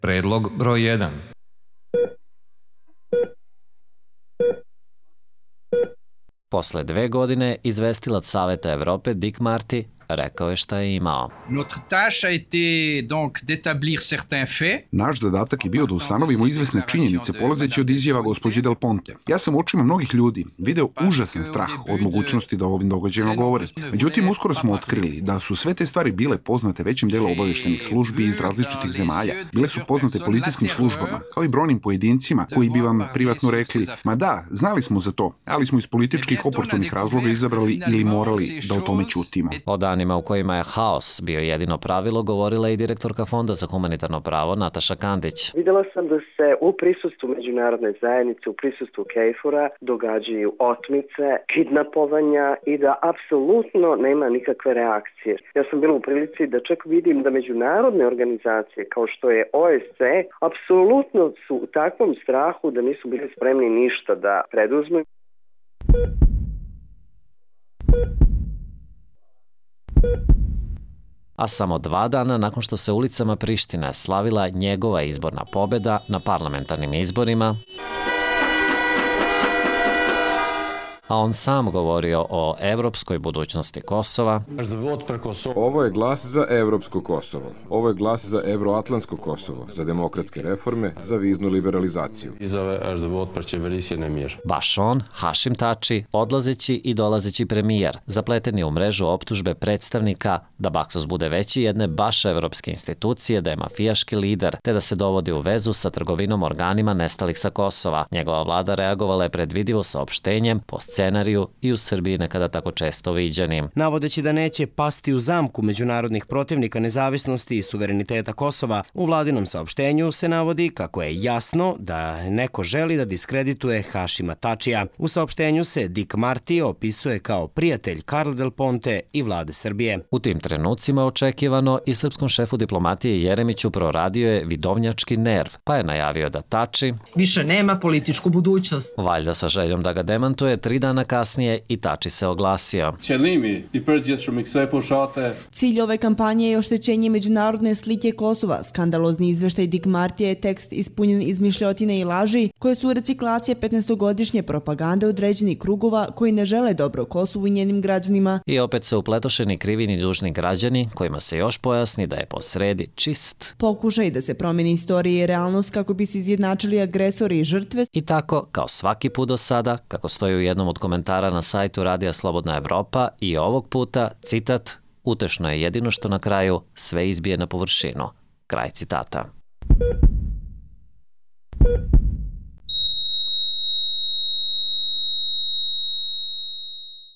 Predlog broj 1. Posle 2 godine, izvestilac Saveta Evrope Dick Marty rekao je šta je imao. Naš zadatak je bio da ustanovimo izvesne činjenice polazeći od izjava gospođe Del Ponte. Ja sam u očima mnogih ljudi video užasan strah od mogućnosti da o ovim događajima govore. Međutim, uskoro smo otkrili da su sve te stvari bile poznate većim delu obavještajnih službi iz različitih zemalja. Bile su poznate policijskim službama, kao i brojnim pojedincima koji bi vam privatno rekli: ma da, znali smo za to, ali smo iz političkih oportunih razloga izabrali ili morali da o tome ćutimo. O danima u kojima je haos bio jedino pravilo, govorila i direktorka Fonda za humanitarno pravo Nataša Kandić. Videla sam da se u prisustvu međunarodne zajednice, u prisustvu KFOR-a događaju otmice, kidnapovanja i da apsolutno nema nikakve reakcije. Ja sam bila u prilici da čak vidim da međunarodne organizacije kao što je OSCE apsolutno su u takvom strahu da nisu bili spremni ništa da preduzmu. A samo 2 dana nakon što se ulicama Prištine slavila njegova izborna pobjeda na parlamentarnim izborima, a on sam govorio o evropskoj budućnosti Kosova. Ovo je glas za evropsko Kosovo. Ovo je glas za evroatlantsko Kosovo, za demokratske reforme, za viznu liberalizaciju. Baš on, Hašim Tači, odlazeći i dolazeći premijer, zapleteni u mrežu optužbe predstavnika da Baksos bude veći jedne baš evropske institucije, da je mafijaški lider, te da se dovodi u vezu sa trgovinom organima nestalih sa Kosova. Njegova vlada reagovala je predvidivo saopštenjem po scenariju i u Srbiji nekada tako često viđenim. Navodeći da neće pasti u zamku međunarodnih protivnika nezavisnosti i suvereniteta Kosova, u vladinom saopštenju se navodi kako je jasno da neko želi da diskredituje Hašima Tačija. U saopštenju se Dick Marty opisuje kao prijatelj Carle Del Ponte i vlade Srbije. U tim trenucima očekivano i srpskom šefu diplomatije Jeremiću proradio je vidovnjački nerv, pa je najavio da Tači više nema političku budućnost. Valjda sa željom da ga demantuje, 3 dana kasnije i Tači se oglasio. Cilj ove kampanje je oštećenje međunarodne slike Kosova. Skandalozni izveštaj Dick Martija je tekst ispunjen izmišljotine i laži koje su reciklacija 15-godišnje propagande određenih krugova koji ne žele dobro Kosovu i njenim građanima. I opet se upletošeni krivini dužni građani kojima se još pojasni da je posredi čist pokušaj da se promeni istorija i realnost kako bi se izjednačili agresori i žrtve. I tako, kao svaki put do sada, kako stoji u jednom od komentara na sajtu Radija Slobodna Evropa, i ovog puta, citat, utešno je jedino što na kraju sve izbije na površinu. Kraj citata.